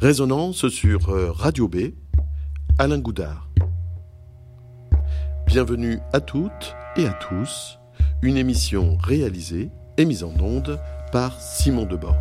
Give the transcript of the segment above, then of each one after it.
Résonance sur Radio B, Alain Goudard. Bienvenue à toutes et à tous, une émission réalisée et mise en onde par Simon Deborne.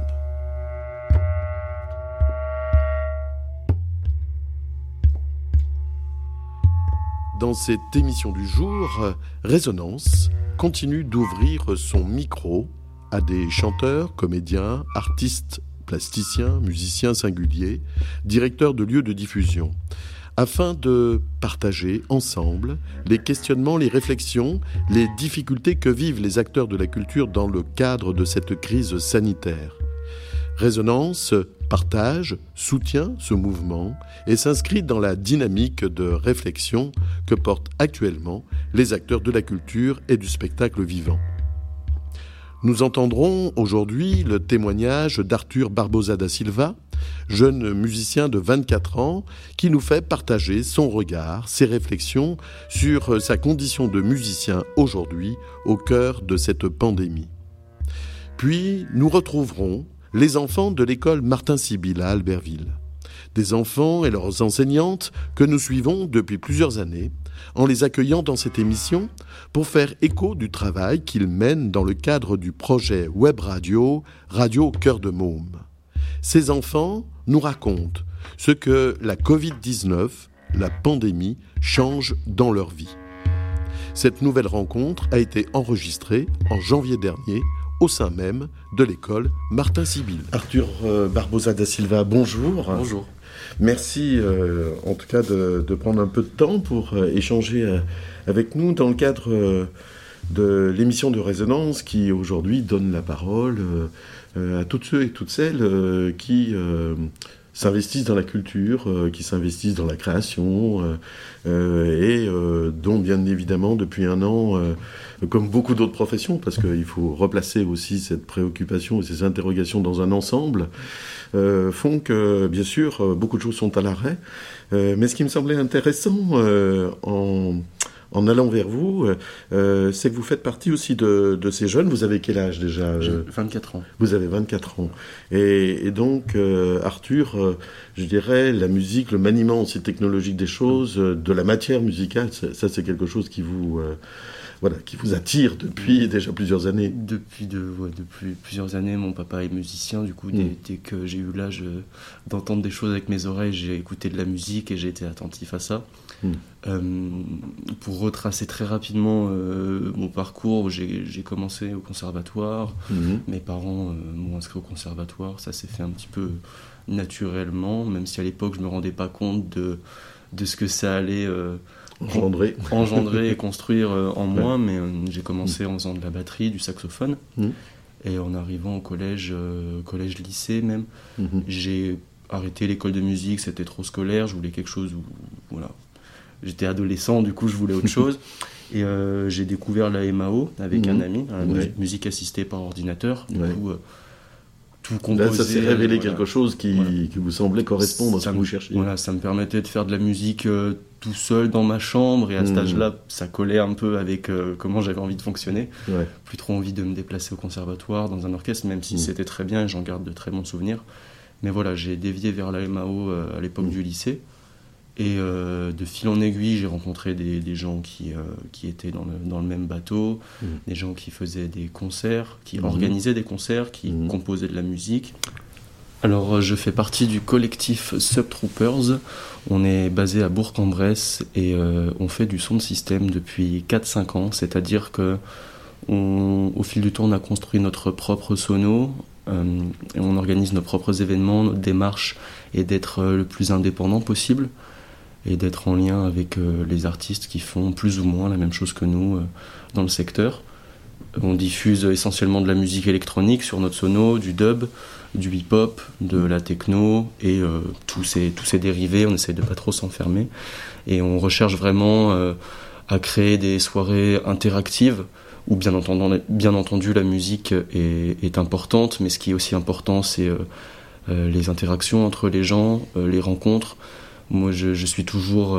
Dans cette émission du jour, Résonance continue d'ouvrir son micro à des chanteurs, comédiens, artistes, plasticiens, musiciens singuliers, directeurs de lieux de diffusion, afin de partager ensemble les questionnements, les réflexions, les difficultés que vivent les acteurs de la culture dans le cadre de cette crise sanitaire. Résonance partage, soutient ce mouvement et s'inscrit dans la dynamique de réflexion que portent actuellement les acteurs de la culture et du spectacle vivant. Nous entendrons aujourd'hui le témoignage d'Arthur Barbosa da Silva, jeune musicien de 24 ans, qui nous fait partager son regard, ses réflexions sur sa condition de musicien aujourd'hui, au cœur de cette pandémie. Puis, nous retrouverons les enfants de l'école Martin-Sibylle à Albertville. Des enfants et leurs enseignantes que nous suivons depuis plusieurs années, en les accueillant dans cette émission pour faire écho du travail qu'ils mènent dans le cadre du projet web radio Radio Cœur de Môme. Ces enfants nous racontent ce que la Covid-19, la pandémie, change dans leur vie. Cette nouvelle rencontre a été enregistrée en janvier dernier au sein même de l'école Martin-Sibylle. Arthur Barbosa da Silva, bonjour. Bonjour. Merci en tout cas de prendre un peu de temps pour échanger avec nous dans le cadre de l'émission de Résonance qui aujourd'hui donne la parole à toutes ceux et toutes celles qui s'investissent dans la culture, qui s'investissent dans la création et dont bien évidemment depuis un an, comme beaucoup d'autres professions, parce qu'il faut replacer aussi cette préoccupation et ces interrogations dans un ensemble, font que bien sûr beaucoup de choses sont à l'arrêt. Mais ce qui me semblait intéressant en allant vers vous, c'est que vous faites partie aussi de ces jeunes. Vous avez quel âge déjà ? J'ai 24 ans. Vous avez 24 ans. Et donc, Arthur, je dirais, la musique, le maniement aussi technologique des choses, de la matière musicale, ça c'est quelque chose qui vous attire depuis déjà plusieurs années. Depuis plusieurs années, mon papa est musicien. Du coup, dès que j'ai eu l'âge d'entendre des choses avec mes oreilles, j'ai écouté de la musique et j'ai été attentif à ça. Pour retracer très rapidement mon parcours, j'ai commencé au conservatoire. Mes parents m'ont inscrit au conservatoire. Ça s'est fait un petit peu naturellement, même si à l'époque je me rendais pas compte de ce que ça allait engendrer et construire en moi. Mais j'ai commencé en faisant de la batterie, du saxophone. Et en arrivant au collège, lycée même, j'ai arrêté l'école de musique. C'était trop scolaire. Je voulais quelque chose où, voilà. J'étais adolescent, du coup je voulais autre chose. Et j'ai découvert la MAO avec un ami, musique assistée par ordinateur. Du coup, tout composé. Là, ça s'est révélé quelque chose qui vous semblait correspondre à ce que vous cherchiez. Voilà, ça me permettait de faire de la musique tout seul dans ma chambre. Et à cet âge-là, ça collait un peu avec comment j'avais envie de fonctionner. Plus trop envie de me déplacer au conservatoire, dans un orchestre, même si c'était très bien et j'en garde de très bons souvenirs. Mais voilà, j'ai dévié vers la MAO à l'époque du lycée. Et de fil en aiguille, j'ai rencontré des gens qui étaient dans le même bateau, des gens qui faisaient des concerts, qui organisaient des concerts, qui composaient de la musique. Alors, je fais partie du collectif Subtroopers. On est basé à Bourg-en-Bresse et on fait du sound system depuis 4-5 ans. C'est-à-dire que au fil du temps, on a construit notre propre sono. Et on organise nos propres événements, notre démarche est d'être le plus indépendant possible et d'être en lien avec les artistes qui font plus ou moins la même chose que nous dans le secteur. On diffuse essentiellement de la musique électronique sur notre sono, du dub, du hip-hop, de la techno et tous ces dérivés. On essaie de pas trop s'enfermer et on recherche vraiment à créer des soirées interactives où bien entendu la musique est importante, mais ce qui est aussi important c'est les interactions entre les gens, les rencontres. Moi, je suis toujours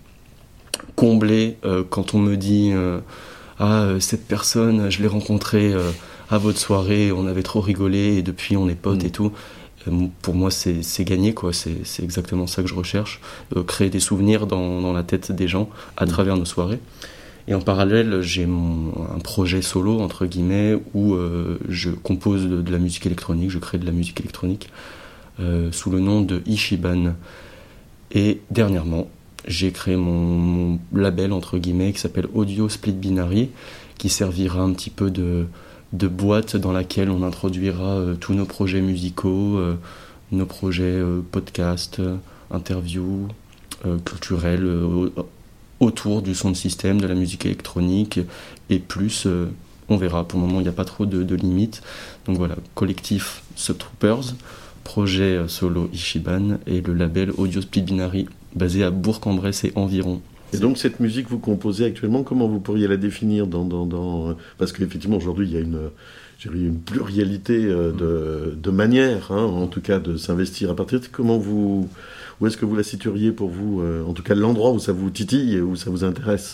comblé quand on me dit cette personne, je l'ai rencontrée à votre soirée, on avait trop rigolé et depuis on est potes et tout. Pour moi, c'est gagné, quoi. C'est exactement ça que je recherche. Créer des souvenirs dans la tête des gens à travers nos soirées. Et en parallèle, j'ai un projet solo, entre guillemets, où je compose de la musique électronique, je crée de la musique électronique sous le nom de Ishiban. Et dernièrement, j'ai créé mon label, entre guillemets, qui s'appelle Audio Split Binary, qui servira un petit peu de boîte dans laquelle on introduira tous nos projets musicaux, nos projets podcasts, interviews, culturels, autour du son de système, de la musique électronique, et plus, on verra. Pour le moment, il n'y a pas trop de limites. Donc voilà, collectif Subtroopers, projet solo Ishiban, et le label Audio Split Binary, basé à Bourg-en-Bresse et environ. Et donc cette musique que vous composez actuellement, comment vous pourriez la définir parce qu'effectivement aujourd'hui il y a une pluralité de manières, en tout cas de s'investir à partir de où est-ce que vous la situeriez pour vous, en tout cas l'endroit où ça vous titille et où ça vous intéresse?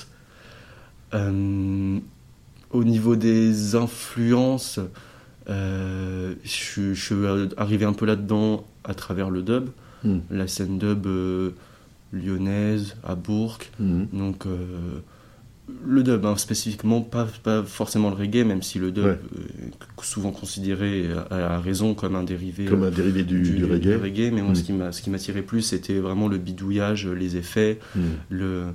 Au niveau des influences, je suis arrivé un peu là-dedans à travers le dub, la scène dub lyonnaise, à Bourg. Donc le dub, spécifiquement, pas forcément le reggae, même si le dub est souvent considéré à raison comme un dérivé du reggae. Mais moi, ce qui m'attirait plus, c'était vraiment le bidouillage, les effets, le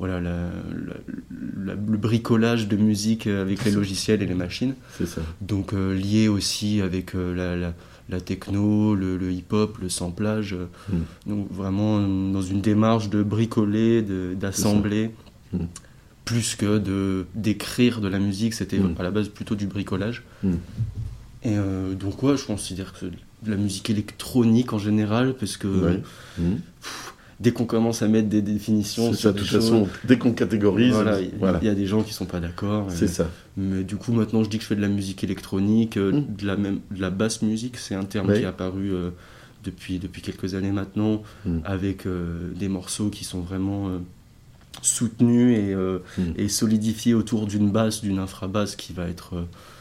bricolage de musique avec les logiciels et les machines. C'est ça. Donc lié aussi avec la techno, le hip-hop, le samplage. Donc vraiment dans une démarche de bricoler, d'assembler, plus que d'écrire de la musique. C'était à la base plutôt du bricolage. Et donc je considère que la musique électronique en général, parce que dès qu'on commence à mettre des définitions sur des choses, de toute façon, dès qu'on catégorise, il y a des gens qui sont pas d'accord. C'est ça. Mais du coup, maintenant, je dis que je fais de la musique électronique, de la basse musique. C'est un terme qui est apparu depuis quelques années maintenant, avec des morceaux qui sont vraiment soutenus et solidifiés autour d'une basse, d'une infrabasse qui va être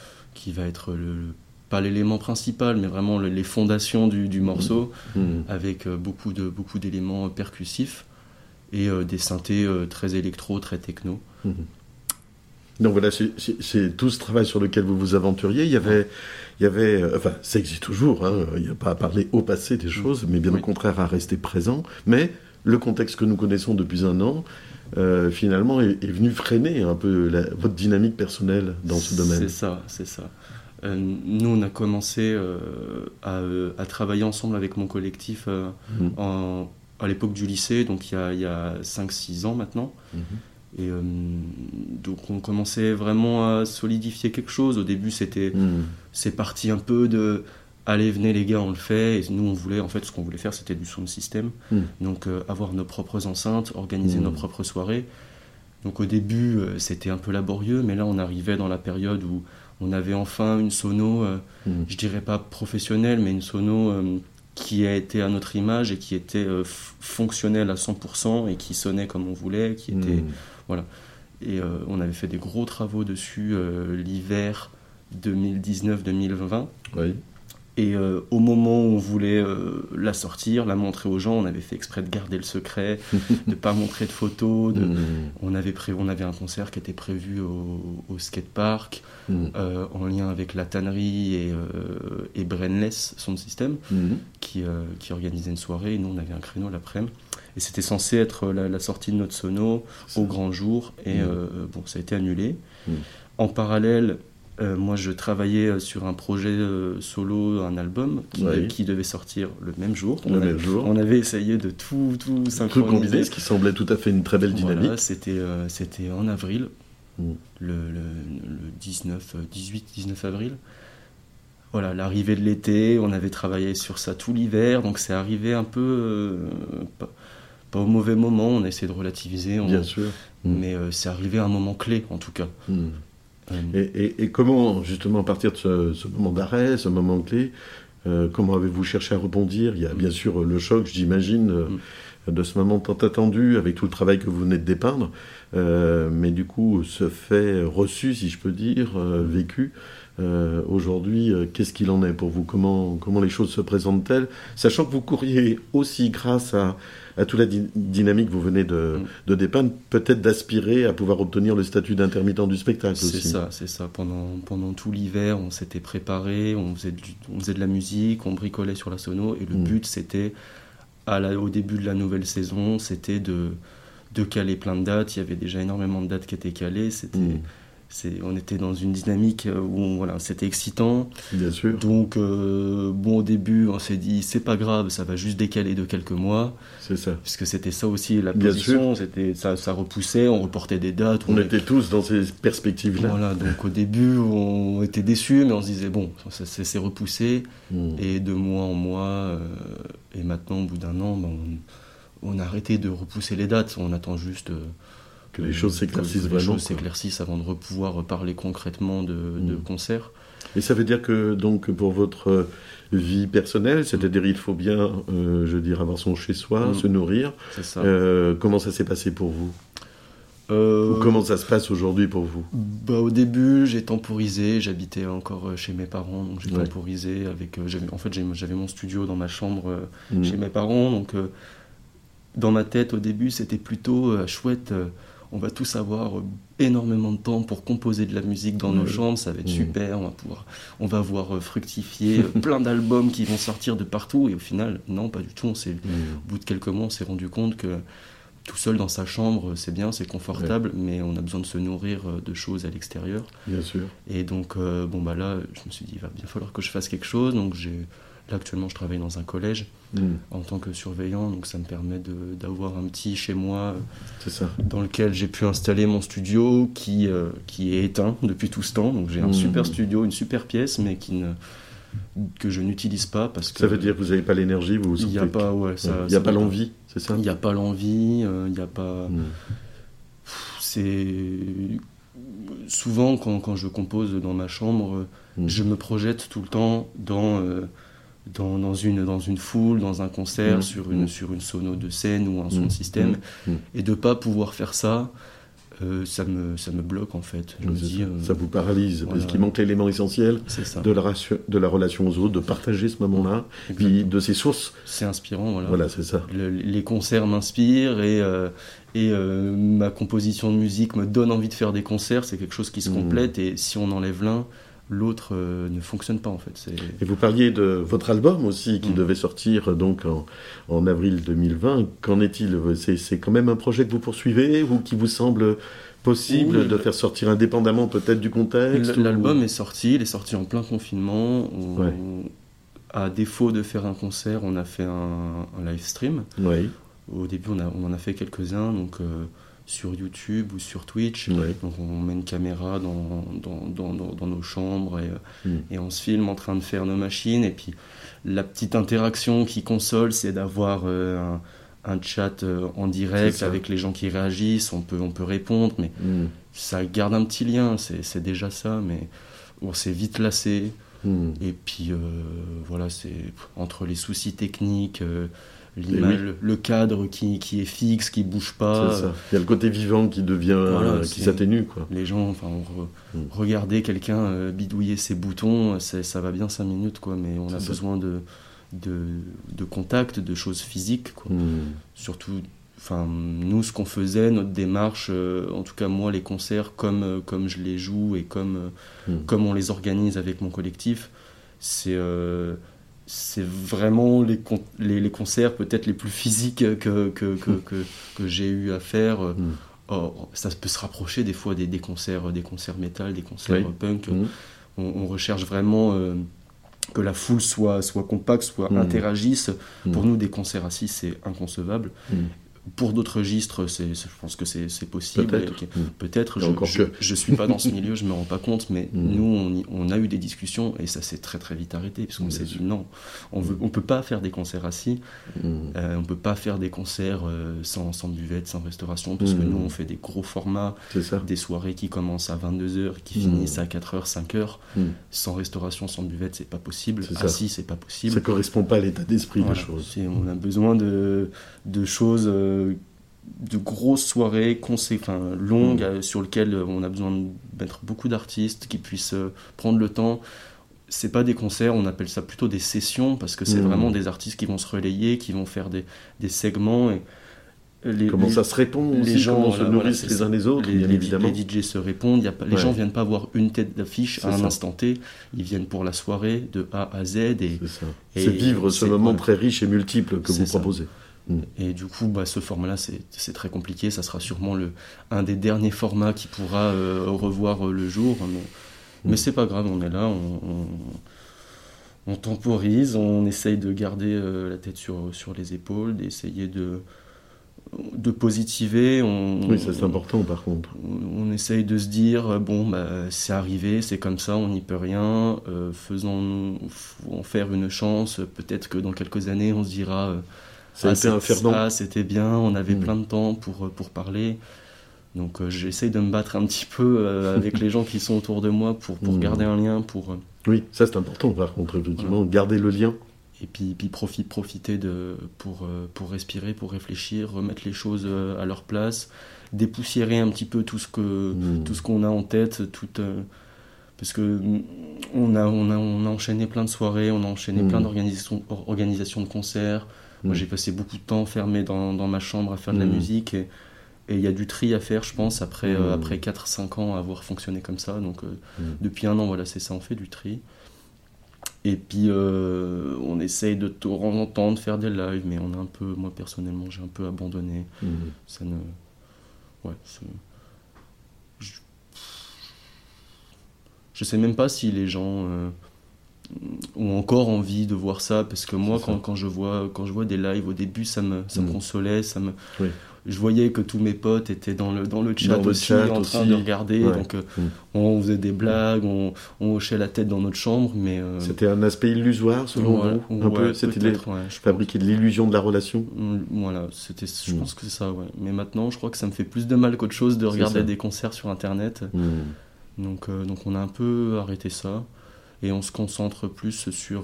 pas l'élément principal, mais vraiment les fondations du morceau, avec beaucoup d'éléments percussifs et des synthés très électro, très techno. Donc voilà, c'est tout ce travail sur lequel vous vous aventuriez. Il y avait enfin, ça existe toujours, il n'y a pas à parler au passé des choses, mais bien au contraire à rester présent. Mais le contexte que nous connaissons depuis un an, finalement, est venu freiner un peu votre dynamique personnelle dans ce domaine. C'est ça. Nous, on a commencé à travailler ensemble avec mon collectif à l'époque du lycée, donc il y a 5-6 ans maintenant. Et donc on commençait vraiment à solidifier quelque chose. Au début, c'est parti un peu de allez, venez les gars, on le fait. Et nous, ce qu'on voulait faire, c'était du sound system. Donc avoir nos propres enceintes, organiser nos propres soirées. Donc au début, c'était un peu laborieux, mais là, on arrivait dans la période où on avait enfin une sono, je dirais pas professionnelle, mais une sono qui a été à notre image et qui était fonctionnelle à 100% et qui sonnait comme on voulait, qui était... Voilà. Et on avait fait des gros travaux dessus l'hiver 2019-2020. Oui. Et au moment où on voulait la sortir, la montrer aux gens, on avait fait exprès de garder le secret, de ne pas montrer de photos. On avait un concert qui était prévu au skatepark, en lien avec la tannerie et Brainless Sound System, qui organisait une soirée. Et nous, on avait un créneau l'après-midi. Et c'était censé être la sortie de notre sono au grand jour. Et ça a été annulé. En parallèle, moi, je travaillais sur un projet solo, un album qui devait sortir le même jour. On avait essayé de tout synchroniser. Tout combiner, ce qui semblait tout à fait une très belle dynamique. Voilà, c'était en avril, le 18-19 avril. Voilà, l'arrivée de l'été, on avait travaillé sur ça tout l'hiver, donc c'est arrivé un peu... pas au mauvais moment, on a essayé de relativiser. Bien sûr. Mais c'est arrivé à un moment clé, en tout cas. Et comment, justement, à partir de ce moment d'arrêt, ce moment clé, comment avez-vous cherché à rebondir? Il y a bien sûr le choc, j'imagine, de ce moment tant attendu, avec tout le travail que vous venez de dépeindre, mais du coup, ce fait reçu, si je peux dire, vécu, Aujourd'hui, qu'est-ce qu'il en est pour vous ? Comment les choses se présentent-elles ? Sachant que vous courriez aussi, grâce à toute la dynamique que vous venez de dépeindre, peut-être d'aspirer à pouvoir obtenir le statut d'intermittent du spectacle aussi. C'est ça. Pendant tout l'hiver, on s'était préparé, on faisait de la musique, on bricolait sur la sono, et le but, c'était, au début de la nouvelle saison, c'était de caler plein de dates. Il y avait déjà énormément de dates qui étaient calées. On était dans une dynamique où c'était excitant. Bien sûr. Donc, au début, on s'est dit, c'est pas grave, ça va juste décaler de quelques mois. C'est ça. Puisque c'était ça aussi la position. Ça repoussait, on reportait des dates. On était tous dans ces perspectives-là. Voilà, donc au début, on était déçus, mais on se disait, bon, ça c'est repoussé. Et de mois en mois, et maintenant, au bout d'un an, on a arrêté de repousser les dates. On attend juste... que les choses s'éclaircissent vraiment. Que les choses s'éclaircissent avant de pouvoir parler concrètement de concerts. Et ça veut dire que donc, pour votre vie personnelle, c'est-à-dire il faut bien avoir son chez-soi, se nourrir. C'est ça. Comment ça s'est passé pour vous ? Ou comment ça se passe aujourd'hui pour vous ? Au début, j'ai temporisé, j'habitais encore chez mes parents, donc j'ai temporisé avec... j'avais mon studio dans ma chambre chez mes parents, donc dans ma tête au début c'était plutôt chouette, on va tous avoir énormément de temps pour composer de la musique dans nos chambres, ça va être super, on va voir fructifier plein d'albums qui vont sortir de partout, et au final, non, pas du tout. Au bout de quelques mois, on s'est rendu compte que tout seul dans sa chambre, c'est bien, c'est confortable, mais on a besoin de se nourrir de choses à l'extérieur. Bien sûr. Et donc, là, je me suis dit, il va bien falloir que je fasse quelque chose, donc là, actuellement, je travaille dans un collège en tant que surveillant, donc ça me permet d'avoir un petit chez moi dans lequel j'ai pu installer mon studio qui est éteint depuis tout ce temps. Donc j'ai un super studio, une super pièce, mais que je n'utilise pas parce que... Ça veut dire que vous n'avez pas l'énergie, vous il n'y a pas, il n'y a pas l'envie, c'est ça ? Il n'y a pas l'envie, il n'y a pas... C'est... Souvent, quand je compose dans ma chambre, je me projette tout le temps dans une foule, dans un concert, sur une sono de scène ou un son de système, et de ne pas pouvoir faire ça, ça me bloque en fait. Ça vous paralyse, parce qu'il manque l'élément essentiel de la relation aux autres, de partager ce moment-là, puis de ses sources. C'est inspirant, voilà. Voilà, c'est ça. Les concerts m'inspirent, et ma composition de musique me donne envie de faire des concerts, c'est quelque chose qui se complète, et si on enlève l'un, l'autre ne fonctionne pas en fait. Et vous parliez de votre album aussi qui devait sortir donc en avril 2020. Qu'en est-il ? C'est quand même un projet que vous poursuivez ou qui vous semble possible de faire sortir indépendamment peut-être du contexte ? L'album est sorti, il est sorti en plein confinement. À défaut de faire un concert, on a fait un live stream. Au début, on en a fait quelques-uns, donc sur YouTube ou sur Twitch. Donc on met une caméra dans nos chambres et on se filme en train de faire nos machines. Et puis la petite interaction qui console, c'est d'avoir un chat en direct avec les gens qui réagissent. On peut répondre, mais ça garde un petit lien, c'est déjà ça. Mais on s'est vite lassé. Et puis c'est entre les soucis techniques, l'image, le cadre qui est fixe, qui bouge pas. C'est ça. Il y a le côté vivant qui devient, qui s'atténue, quoi. Les gens, regarder quelqu'un bidouiller ses boutons, ça va bien 5 minutes, quoi. Mais on a besoin de contact, de choses physiques, quoi. Surtout, nous, ce qu'on faisait, notre démarche, en tout cas moi, les concerts, comme je les joue et comme on les organise avec mon collectif, c'est vraiment les concerts peut-être les plus physiques que j'ai eu à faire. Ça peut se rapprocher des fois des concerts métal, des concerts punk. On recherche vraiment que la foule soit compacte, soit interagisse. Pour nous, des concerts assis, c'est inconcevable. Pour d'autres registres, je pense que c'est possible. Peut-être. Je suis pas dans ce milieu, je me rends pas compte, mais nous, on a eu des discussions et ça s'est très très vite arrêté, puisqu'on s'est dit non, on peut pas faire des concerts assis, on peut pas faire des concerts sans buvette, sans restauration, parce que nous, on fait des gros formats, des soirées qui commencent à 22h, qui finissent à 4h, 5h, sans restauration, sans buvette, c'est pas possible. Assis, c'est pas possible. Ça correspond pas à l'état d'esprit des choses. On a besoin de choses, de grosses soirées longues sur lesquelles on a besoin mettre beaucoup d'artistes, qui puissent prendre le temps. C'est pas des concerts, on appelle ça plutôt des sessions, parce que c'est vraiment des artistes qui vont se relayer, qui vont faire des segments. Et comment ça se répond aussi, comment se nourrissent les uns les autres, bien évidemment. Les DJ se répondent, les gens viennent pas voir une tête d'affiche à un instant T, ils viennent pour la soirée de A à Z. C'est vivre ce moment très riche et multiple que vous proposez. Et du coup, ce format-là, c'est très compliqué, ça sera sûrement un des derniers formats qui pourra revoir le jour, mais c'est pas grave, on est là, on temporise, on essaye de garder la tête sur les épaules, d'essayer de positiver. Oui, ça c'est important par contre. On essaye de se dire, c'est arrivé, c'est comme ça, on n'y peut rien, faisons en faire une chance, peut-être que dans quelques années on se dira c'était bien, on avait plein de temps pour parler. Donc j'essaye de me battre un petit peu avec les gens qui sont autour de moi pour garder un lien. Oui, ça c'est important par contre, effectivement, garder le lien. Et puis profiter pour respirer, pour réfléchir, remettre les choses à leur place, dépoussiérer un petit peu tout ce qu'on a en tête, parce que on a enchaîné plein de soirées, on a enchaîné plein d'organisations de concerts. Moi j'ai passé beaucoup de temps enfermé dans ma chambre à faire de la musique, et il y a du tri à faire, je pense, après 4-5 ans à avoir fonctionné comme ça. Donc depuis un an, voilà, c'est ça, on fait du tri. Et puis on essaye de temps en temps de faire des lives, mais on a moi personnellement j'ai un peu abandonné. Ça ne... Je sais même pas si les gens ont encore envie de voir ça, parce que moi quand je vois des lives au début, ça me consolait, je voyais que tous mes potes étaient dans le chat aussi, en train de regarder. Donc on faisait des blagues, on hochait la tête dans notre chambre, mais c'était un aspect illusoire selon vous, un peu, c'était fabriquer de l'illusion de la relation. Voilà, je pense que c'est ça. Mais maintenant, je crois que ça me fait plus de mal qu'autre chose de regarder des concerts sur Internet. Donc on a un peu arrêté ça, et on se concentre plus sur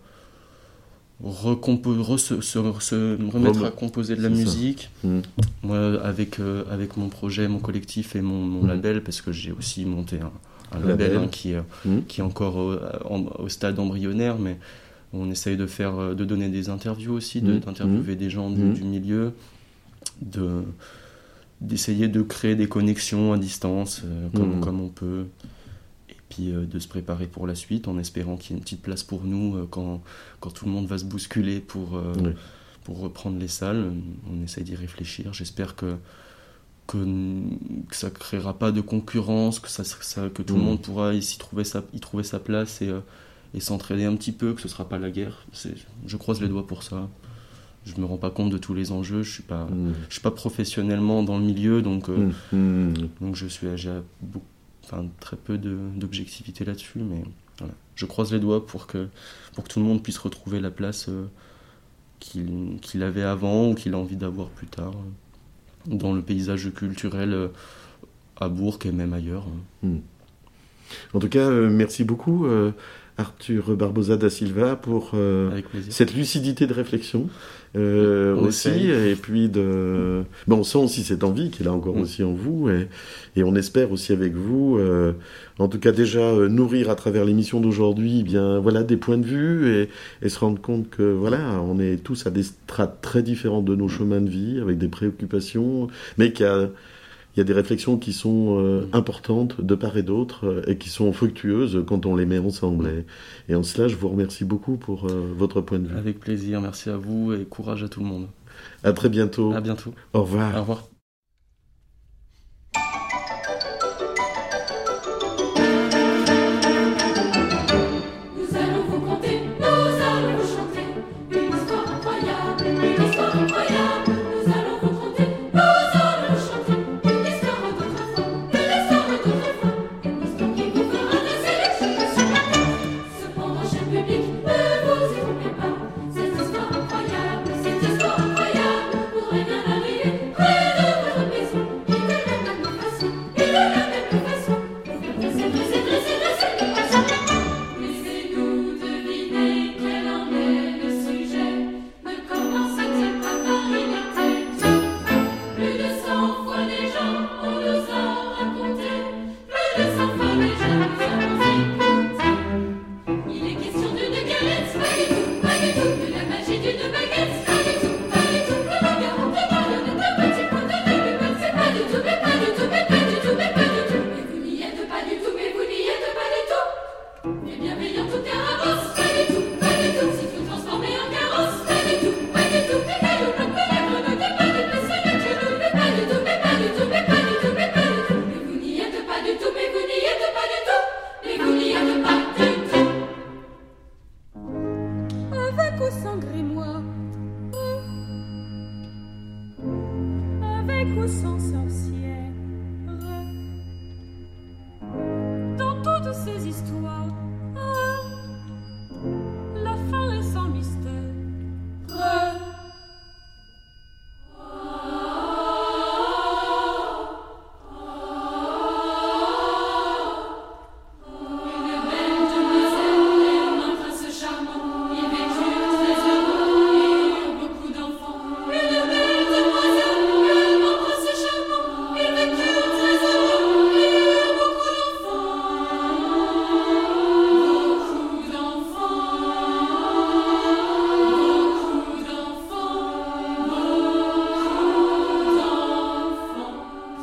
se remettre à composer de la musique. Moi, avec mon projet, mon collectif et mon label, parce que j'ai aussi monté un label qui est encore au stade embryonnaire, mais on essaye de donner des interviews aussi, d'interviewer des gens du milieu, d'essayer de créer des connexions à distance comme on peut. Puis de se préparer pour la suite, en espérant qu'il y ait une petite place pour nous quand tout le monde va se bousculer pour reprendre les salles. On essaie d'y réfléchir. J'espère que ça ne créera pas de concurrence, que tout le monde pourra y trouver sa place et s'entraider un petit peu, que ce ne sera pas la guerre. Je croise les doigts pour ça. Je ne me rends pas compte de tous les enjeux. Je ne suis pas professionnellement dans le milieu, donc j'ai très peu d'objectivité là-dessus, mais voilà. Je croise les doigts pour que tout le monde puisse retrouver la place qu'il avait avant ou qu'il a envie d'avoir plus tard dans le paysage culturel à Bourg et même ailleurs. En tout cas, merci beaucoup Arthur Barbosa da Silva pour cette lucidité de réflexion aussi, et puis on sent aussi cette envie qu'il a encore aussi en vous, et on espère aussi avec vous en tout cas déjà nourrir à travers l'émission d'aujourd'hui des points de vue et se rendre compte que on est tous à des strates très différentes de nos chemins de vie, avec des préoccupations, mais il y a des réflexions qui sont importantes de part et d'autre et qui sont fructueuses quand on les met ensemble. Et en cela, je vous remercie beaucoup pour votre point de vue. Avec plaisir, merci à vous et courage à tout le monde. À très bientôt. À bientôt. Au revoir. Au revoir. Cette histoire incroyable, pourrait bien arriver près de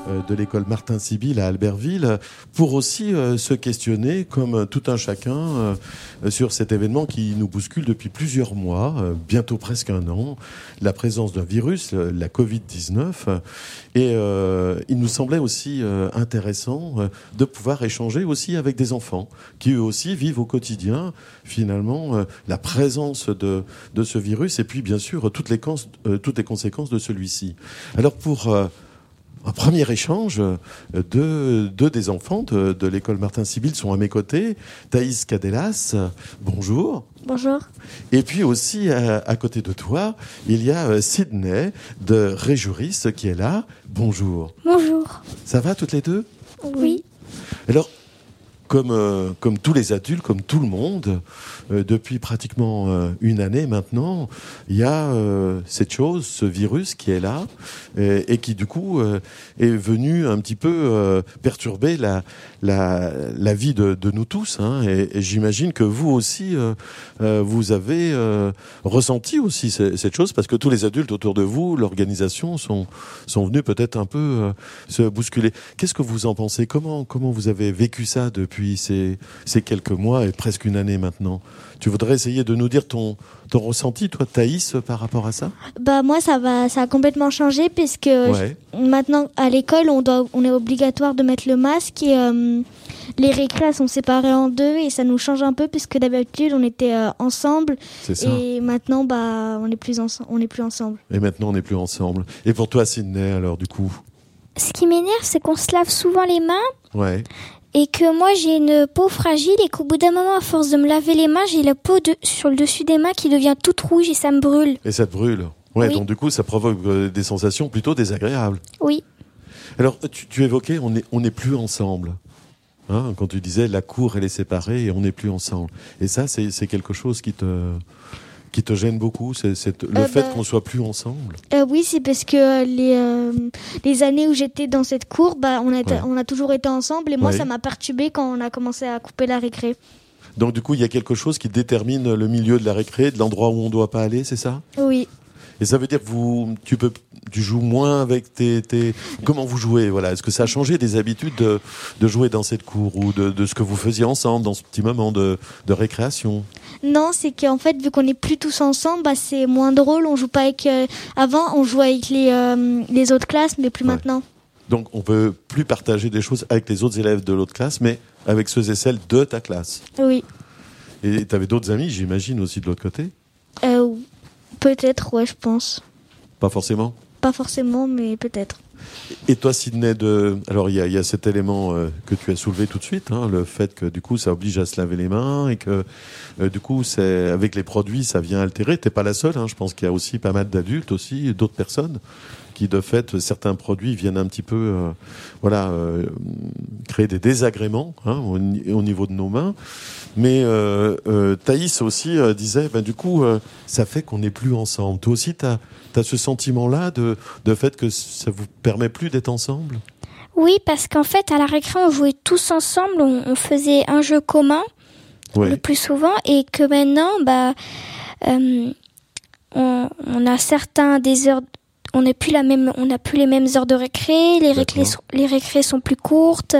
de l'école Martin Sibyl à Albertville, pour aussi se questionner, comme tout un chacun, sur cet événement qui nous bouscule depuis plusieurs mois, bientôt presque un an, la présence d'un virus, la Covid-19. Et il nous semblait aussi intéressant de pouvoir échanger aussi avec des enfants qui eux aussi vivent au quotidien finalement la présence de ce virus et puis bien sûr toutes les conséquences de celui-ci. Alors pour un premier échange, deux des enfants de l'école Martin Sibyl sont à mes côtés. Thaïs Cadelas, bonjour. Bonjour. Et puis aussi, à côté de toi, il y a Sydney de Réjuris qui est là. Bonjour. Bonjour. Ça va toutes les deux ? Oui. Alors, comme tous les adultes, comme tout le monde, depuis pratiquement une année maintenant, il y a cette chose, ce virus qui est là et qui du coup est venu un petit peu perturber la vie de nous tous. Hein, et j'imagine que vous aussi, vous avez ressenti aussi cette chose parce que tous les adultes autour de vous, l'organisation, sont venus peut-être un peu se bousculer. Qu'est-ce que vous en pensez ? Comment vous avez vécu ça depuis ces quelques mois et presque une année maintenant ? Tu voudrais essayer de nous dire ton ressenti, toi, Thaïs, par rapport à ça ? Moi, ça a complètement changé puisque maintenant, à l'école, on est obligatoire de mettre le masque et les récrés sont séparés en deux et ça nous change un peu puisque d'habitude, on était ensemble. C'est ça. Et maintenant, on n'est plus ensemble. Et maintenant, on n'est plus ensemble. Et pour toi, Sydney, alors, du coup ? Ce qui m'énerve, c'est qu'on se lave souvent les mains. Ouais. Et que moi, j'ai une peau fragile et qu'au bout d'un moment, à force de me laver les mains, j'ai la peau sur le dessus des mains qui devient toute rouge et ça me brûle. Et ça te brûle ? Ouais, oui. Donc du coup, ça provoque des sensations plutôt désagréables. Oui. Alors, tu évoquais, on n'est plus ensemble. Hein, quand tu disais, la cour, elle est séparée et on n'est plus ensemble. Et ça, c'est quelque chose qui te gêne beaucoup, c'est le fait qu'on soit plus ensemble. Oui, c'est parce que les années où j'étais dans cette cour, on a toujours été ensemble et moi, ça m'a perturbée quand on a commencé à couper la récré. Donc du coup, il y a quelque chose qui détermine le milieu de la récré, de l'endroit où on ne doit pas aller, c'est ça ? Oui. Et ça veut dire que tu joues moins avec tes... Comment vous jouez, voilà. Est-ce que ça a changé des habitudes de jouer dans cette cour ou de ce que vous faisiez ensemble dans ce petit moment de récréation ? Non, c'est qu'en fait, vu qu'on n'est plus tous ensemble, c'est moins drôle. On joue pas avec... Avant, on jouait avec les autres classes, mais plus maintenant. Donc, on peut plus partager des choses avec les autres élèves de l'autre classe, mais avec ceux et celles de ta classe. Oui. Et tu avais d'autres amis, j'imagine, aussi de l'autre côté ? Peut-être, ouais, je pense. Pas forcément ? Pas forcément, mais peut-être. Et toi, Sydney, alors il y a cet élément que tu as soulevé tout de suite, hein, le fait que du coup ça oblige à se laver les mains et que du coup c'est avec les produits ça vient altérer. T'es pas la seule, hein, je pense qu'il y a aussi pas mal d'adultes aussi, d'autres personnes qui de fait certains produits viennent un petit peu créer des désagréments au niveau de nos mains. Mais Thaïs aussi disait du coup ça fait qu'on n'est plus ensemble. Toi aussi t'as ce sentiment-là de fait que ça vous permet plus d'être ensemble ? Oui, parce qu'en fait, à la récré, on jouait tous ensemble, on faisait un jeu commun le plus souvent, et que maintenant, on a certains des heures, on n'a plus les mêmes heures de récré, les récrés sont plus courtes.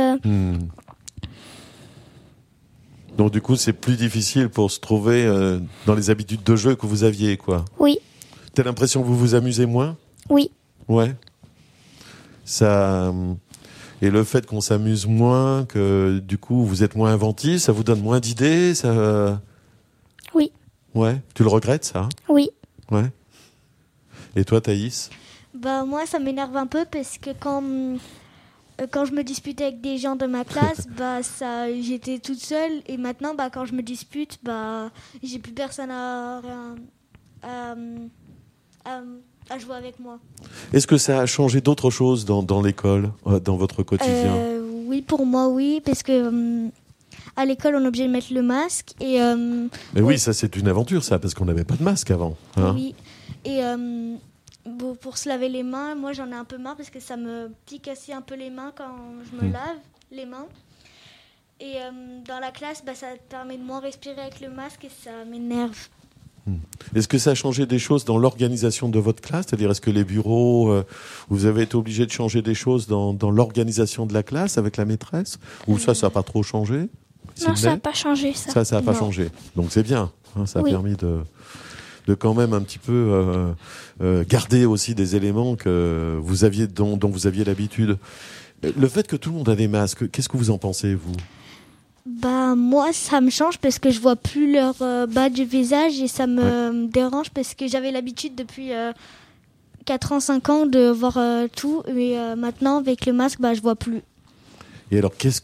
Donc du coup, c'est plus difficile pour se trouver dans les habitudes de jeu que vous aviez, quoi. Oui. T'as l'impression que vous vous amusez moins ? Oui. Ouais. Ça... Et le fait qu'on s'amuse moins, que du coup vous êtes moins inventif, ça vous donne moins d'idées, ça... Oui. Ouais. Tu le regrettes, ça ? Oui. Ouais. Et toi, Thaïs ? Moi, ça m'énerve un peu parce que quand je me disputais avec des gens de ma classe, j'étais toute seule. Et maintenant, quand je me dispute, j'ai plus personne à jouer avec moi. Est-ce que ça a changé d'autres choses dans l'école, dans votre quotidien ? Oui, pour moi, oui, parce que à l'école, on est obligé de mettre le masque. Mais oui, ça c'est une aventure, ça, parce qu'on n'avait pas de masque avant. Hein ? Oui, et pour se laver les mains, moi j'en ai un peu marre parce que ça me pique assez un peu les mains quand je me lave les mains. Et dans la classe, ça permet de moins respirer avec le masque et ça m'énerve. Est-ce que ça a changé des choses dans l'organisation de votre classe ? C'est-à-dire, est-ce que les bureaux, vous avez été obligé de changer des choses dans l'organisation de la classe avec la maîtresse ? Ou ça n'a pas trop changé ? Non, ça n'a pas changé, ça. Ça n'a pas changé. Donc c'est bien. Ça a permis de quand même un petit peu garder aussi des éléments que vous aviez, dont vous aviez l'habitude. Le fait que tout le monde a des masques, qu'est-ce que vous en pensez, vous ? Moi, ça me change parce que je vois plus leur bas du visage et ça me dérange parce que j'avais l'habitude depuis 4 ans, 5 ans de voir tout. Mais maintenant, avec le masque, je vois plus. Et alors, qu'est-ce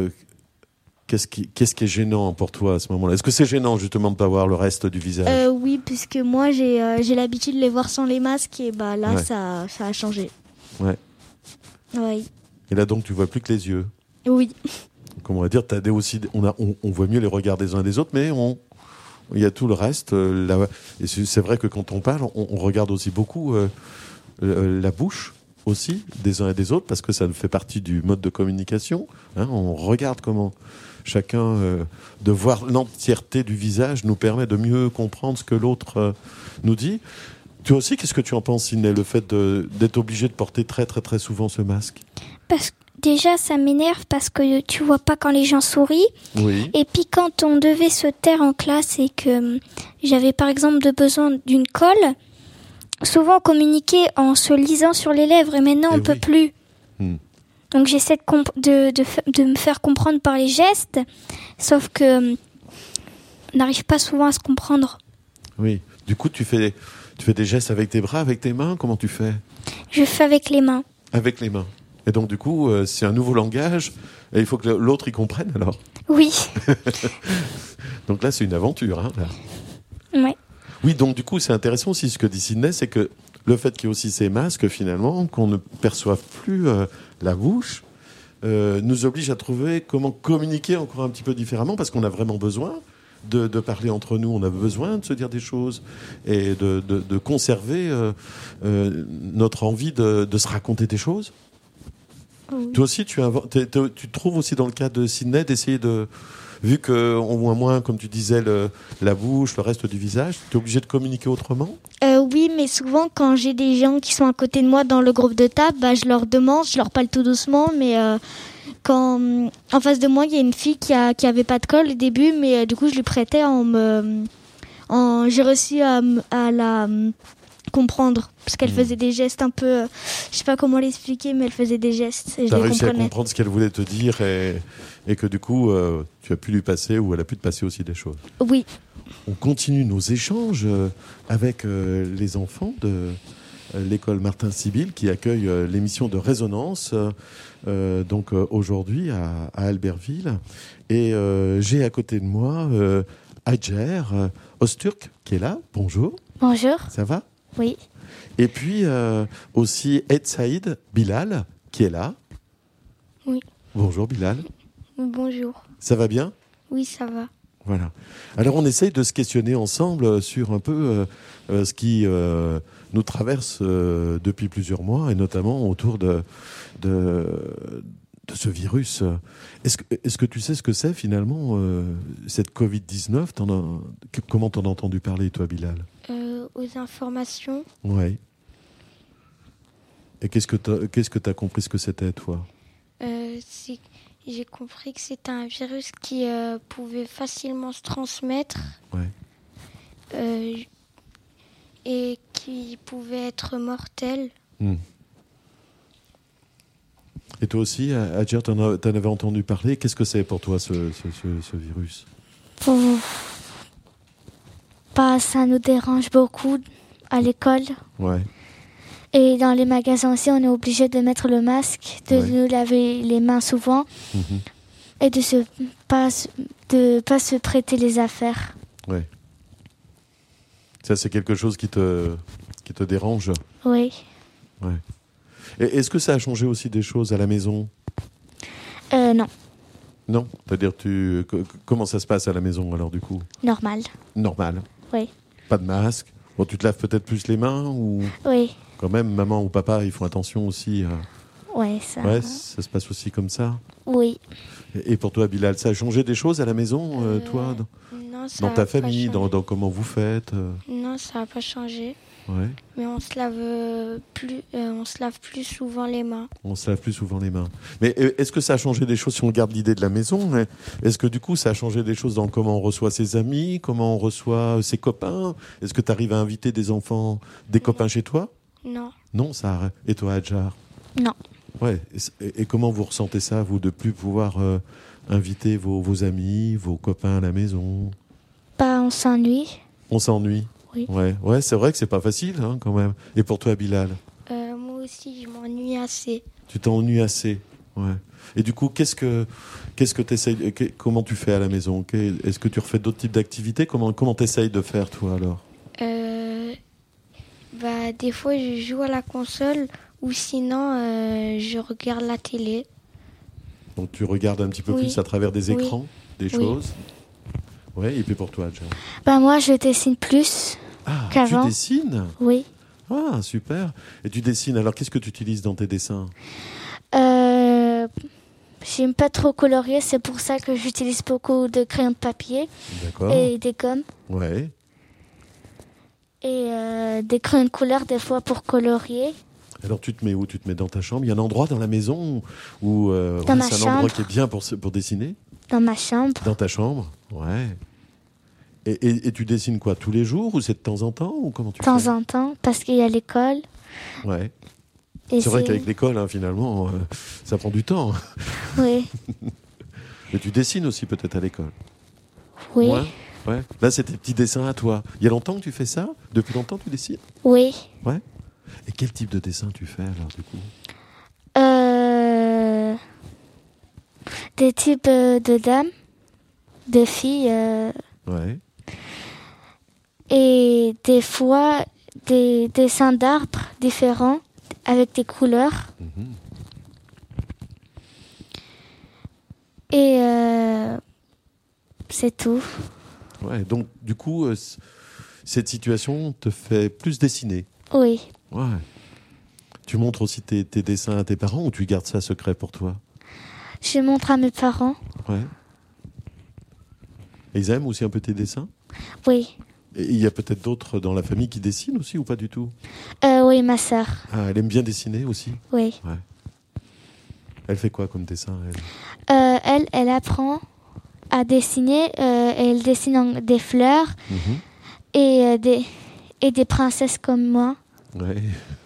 qui est gênant pour toi à ce moment-là ? Est-ce que c'est gênant justement de ne pas voir le reste du visage ? Oui, puisque moi, j'ai l'habitude de les voir sans les masques et là, ça a changé. Ouais. Oui. Et là, donc, tu vois plus que les yeux ? Oui. Comment on va dire, on voit mieux les regards des uns des autres, mais il y a tout le reste. Et c'est vrai que quand on parle, on regarde aussi beaucoup la bouche aussi des uns et des autres, parce que ça fait partie du mode de communication. On regarde comment chacun, de voir l'entièreté du visage, nous permet de mieux comprendre ce que l'autre nous dit. Toi aussi, qu'est-ce que tu en penses, Sidney, le fait d'être obligé de porter très très très souvent ce masque ? Parce que déjà, ça m'énerve parce que tu vois pas quand les gens sourient. Oui. Et puis quand on devait se taire en classe et que j'avais par exemple besoin d'une colle, souvent on communiquait en se lisant sur les lèvres et maintenant on peut plus. Donc j'essaie de me faire comprendre par les gestes, sauf que on n'arrive pas souvent à se comprendre. Oui. Du coup, tu fais des gestes avec tes bras, avec tes mains ? Comment tu fais ? Je fais avec les mains. Avec les mains. Et donc, du coup, c'est un nouveau langage, et il faut que l'autre y comprenne, alors. Oui. Donc là, c'est une aventure. Là. Ouais. Oui, donc du coup, c'est intéressant aussi ce que dit Sidney, c'est que le fait qu'il y ait aussi ces masques, finalement, qu'on ne perçoive plus la bouche, nous oblige à trouver comment communiquer encore un petit peu différemment, parce qu'on a vraiment besoin de parler entre nous, on a besoin de se dire des choses et de conserver notre envie de se raconter des choses. Oui. Toi aussi, tu trouves aussi dans le cas de Sidney d'essayer vu qu'on voit moins, comme tu disais, la bouche, le reste du visage, tu es obligé de communiquer autrement ? Oui, mais souvent, quand j'ai des gens qui sont à côté de moi dans le groupe de table, je leur demande, je leur parle tout doucement, mais quand en face de moi, il y a une fille qui avait pas de colle au début, mais du coup, je lui prêtais j'ai réussi à la comprendre, parce qu'elle faisait des gestes un peu, je sais pas comment l'expliquer, mais elle faisait des gestes et je les comprenais. T'as réussi à comprendre ce qu'elle voulait te dire et que du coup tu as pu lui passer, ou elle a pu te passer aussi des choses. Oui. On continue nos échanges avec les enfants de l'école Martin Sibyl qui accueille l'émission de Résonance donc aujourd'hui à Albertville, et j'ai à côté de moi Hajer Öztürk qui est là. Bonjour. Bonjour. Ça va ? Oui. Et puis aussi Ed Saïd Bilal qui est là. Oui. Bonjour Bilal. Bonjour. Ça va bien ? Oui, ça va. Voilà. Alors on essaye de se questionner ensemble sur un peu ce qui nous traverse depuis plusieurs mois, et notamment autour de ce virus. Est-ce que tu sais ce que c'est finalement cette Covid-19 Comment t'en as entendu parler, toi, Bilal ? Aux informations. Oui. Et qu'est-ce que t'as compris ce que c'était, toi ? J'ai compris que c'était un virus qui pouvait facilement se transmettre. Ouais. Et qui pouvait être mortel. Et toi aussi, Hajer, t'en avais entendu parler. Qu'est-ce que c'est pour toi, ce virus ? Ça nous dérange beaucoup à l'école. Ouais. Et dans les magasins aussi, on est obligé de mettre le masque, de nous laver les mains souvent, et de pas se prêter les affaires. Ouais. Ça, c'est quelque chose qui te dérange ? Oui. Ouais. Et est-ce que ça a changé aussi des choses à la maison ? Non. Non ? C'est-à-dire, comment ça se passe à la maison, alors, du coup ? Normal. Normal ? Oui. Pas de masque ? Bon, tu te laves peut-être plus les mains ou... Oui. Quand même, maman ou papa, ils font attention aussi. Ouais, ça. Ouais, ça se passe aussi comme ça. Oui. Et pour toi, Bilal, ça a changé des choses à la maison, toi ? Non, ça dans ta famille, dans comment vous faites Non, ça n'a pas changé. Ouais. Mais on se lave plus souvent les mains. On se lave plus souvent les mains. Mais est-ce que ça a changé des choses si on garde l'idée de la maison? Est-ce que du coup ça a changé des choses dans comment on reçoit ses amis, comment on reçoit ses copains? Est-ce que tu arrives à inviter des enfants, des copains chez toi? Non. Non, ça. Et toi, Adjar? Non. Ouais. Et comment vous ressentez ça, vous, de plus pouvoir inviter vos amis, vos copains à la maison? On s'ennuie. On s'ennuie. Oui. Ouais, c'est vrai que c'est pas facile, hein, quand même. Et pour toi, Bilal? Moi aussi, je m'ennuie assez. Tu t'ennuies assez, ouais. Et du coup, qu'est-ce que t'essayes, comment tu fais à la maison? Est-ce que tu refais d'autres types d'activités? Comment t'essayes de faire, toi, alors? Des fois, je joue à la console ou sinon, je regarde la télé. Donc, tu regardes un petit peu plus à travers des écrans, des choses? Ouais, et puis pour toi, Adjar? Moi, je dessine plus qu'avant. Tu dessines? Oui. Ah, super. Et tu dessines, alors qu'est-ce que tu utilises dans tes dessins? J'aime pas trop colorier, c'est pour ça que j'utilise beaucoup de crayons de papier. D'accord. Et des gommes. Ouais. Et des crayons de couleur des fois pour colorier. Alors tu te mets où? Tu te mets dans ta chambre? Il y a un endroit dans la maison où dans ma c'est un chambre. endroit qui est bien pour dessiner? Dans ma chambre. Dans ta chambre? Ouais. Et tu dessines quoi? Tous les jours ou c'est de temps en temps ou comment tu fais? De temps en temps, parce qu'il y a l'école. Ouais. Et c'est vrai qu'avec l'école, hein, finalement, ça prend du temps. Oui. Mais tu dessines aussi peut-être à l'école? Oui. Ouais. Là, c'est tes petits dessins à toi. Il y a longtemps que tu fais ça? Depuis longtemps tu dessines? Oui. Ouais. Et quel type de dessin tu fais alors du coup? Des types de dames, de filles. Ouais. Et des fois, des dessins d'arbres différents avec des couleurs. Et c'est tout. Ouais, donc du coup, cette situation te fait plus dessiner? Oui. Ouais. Tu montres aussi tes dessins à tes parents ou tu gardes ça secret pour toi? Je montre à mes parents. Ouais. Et ils aiment aussi un peu tes dessins? Oui. Et il y a peut-être d'autres dans la famille qui dessinent aussi ou pas du tout? Oui, ma sœur. Ah, elle aime bien dessiner aussi? Oui. Ouais. Elle fait quoi comme dessin, elle? Elle apprend à dessiner. Elle dessine des fleurs et des princesses comme moi. Ouais.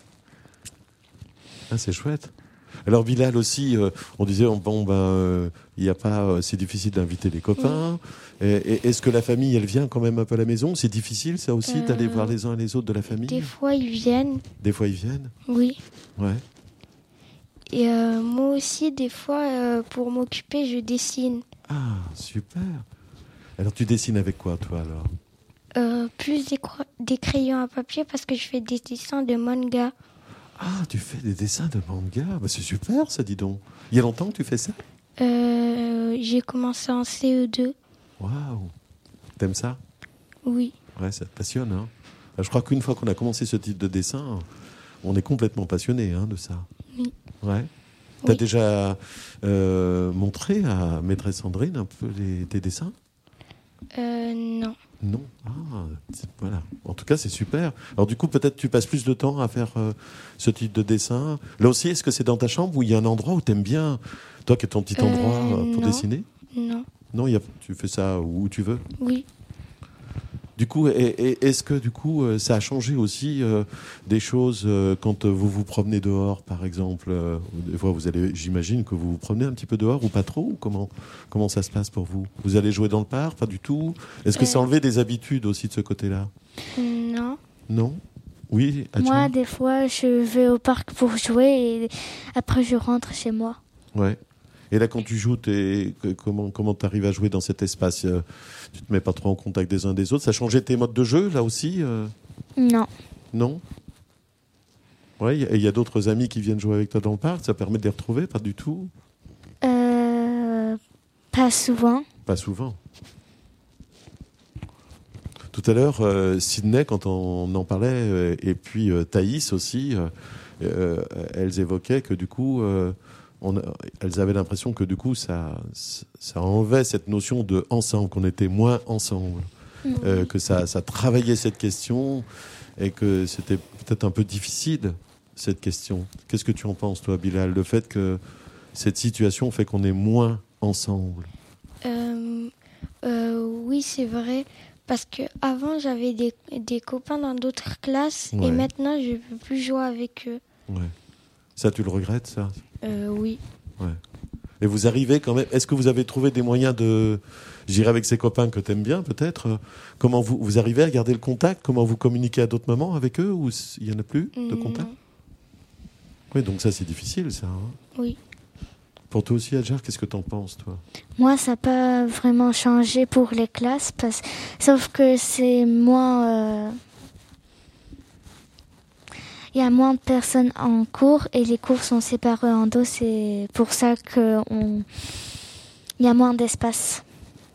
Ah, c'est chouette. Alors Bilal aussi, on disait il y a pas, c'est difficile d'inviter les copains. Et est-ce que la famille, elle vient quand même un peu à la maison? C'est difficile ça aussi d'aller voir les uns et les autres de la famille? Des fois ils viennent. Des fois ils viennent? Oui. Ouais. Et moi aussi, des fois, pour m'occuper, je dessine. Ah, super. Alors tu dessines avec quoi toi alors? Plus des crayons à papier parce que je fais des dessins de manga. Ah, tu fais des dessins de manga? Bah, c'est super ça, dis donc. Il y a longtemps que tu fais ça? J'ai commencé en CE2. Waouh. T'aimes ça? Oui. Ouais, ça te passionne, hein? Je crois qu'une fois qu'on a commencé ce type de dessin, on est complètement passionné de ça. Oui. Ouais. T'as déjà montré à maîtresse Sandrine un peu tes dessins? Non. Non. Ah, voilà. En tout cas, c'est super. Alors du coup, peut-être tu passes plus de temps à faire ce type de dessin. Là aussi, est-ce que c'est dans ta chambre ou il y a un endroit où t'aimes bien, toi qui es ton petit endroit pour dessiner? Non. Non, tu fais ça où tu veux? Oui. Du coup, est-ce que du coup, ça a changé aussi des choses quand vous vous promenez dehors, par exemple? Des fois, j'imagine que vous vous promenez un petit peu dehors ou pas trop? Ou comment ça se passe pour vous? Vous allez jouer dans le parc? Pas du tout? Est-ce que ça enlevé des habitudes aussi de ce côté-là? Non. Non? Oui, moi, des fois, je vais au parc pour jouer et après, je rentre chez moi. Ouais. Et là, quand tu joues, comment tu arrives à jouer dans cet espace? Tu te mets pas trop en contact des uns des autres? Ça a changé tes modes de jeu, là aussi? Non. Non? Ouais, et il y a d'autres amis qui viennent jouer avec toi dans le parc? Ça permet de les retrouver? Pas du tout? Pas souvent. Pas souvent. Tout à l'heure, Sydney, quand on en parlait, et puis Thaïs aussi, elles évoquaient que du coup... elles avaient l'impression que du coup ça enlevait cette notion de ensemble, qu'on était moins ensemble. que ça travaillait cette question et que c'était peut-être un peu difficile, cette question. Qu'est-ce que tu en penses, toi, Bilal, le fait que cette situation fait qu'on est moins ensemble? Oui, c'est vrai. Parce qu'avant, j'avais des copains dans d'autres classes et maintenant, je ne peux plus jouer avec eux. Ouais. Ça, tu le regrettes, ça? Oui. Ouais. Et vous arrivez quand même... Est-ce que vous avez trouvé des moyens de... J'irai avec ces copains que tu aimes bien, peut-être. Comment vous arrivez à garder le contact? Comment vous communiquez à d'autres moments avec eux? Ou il n'y en a plus de contact? Oui, donc ça, c'est difficile, ça. Hein? Oui. Pour toi aussi, Adjar, qu'est-ce que tu en penses, toi? Moi, ça n'a pas vraiment changé pour les classes, sauf que c'est moins... Il y a moins de personnes en cours et les cours sont séparés en deux. C'est pour ça qu'il y a moins d'espace.